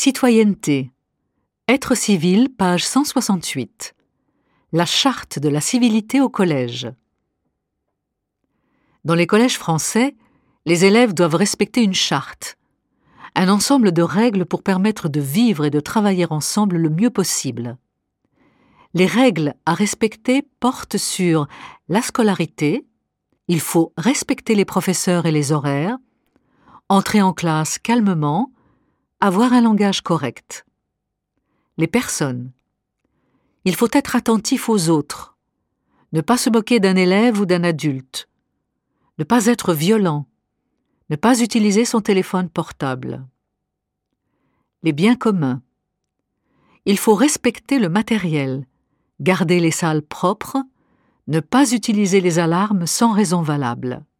Citoyenneté. Être civil, page 168. La charte de la civilité au collège. Dans les collèges français, les élèves doivent respecter une charte, un ensemble de règles pour permettre de vivre et de travailler ensemble le mieux possible. Les règles à respecter portent sur la scolarité, il faut respecter les professeurs et les horaires, entrer en classe calmement, avoir un langage correct. Les personnes. Il faut être attentif aux autres, ne pas se moquer d'un élève ou d'un adulte, ne pas être violent, ne pas utiliser son téléphone portable. Les biens communs. Il faut respecter le matériel, garder les salles propres, ne pas utiliser les alarmes sans raison valable.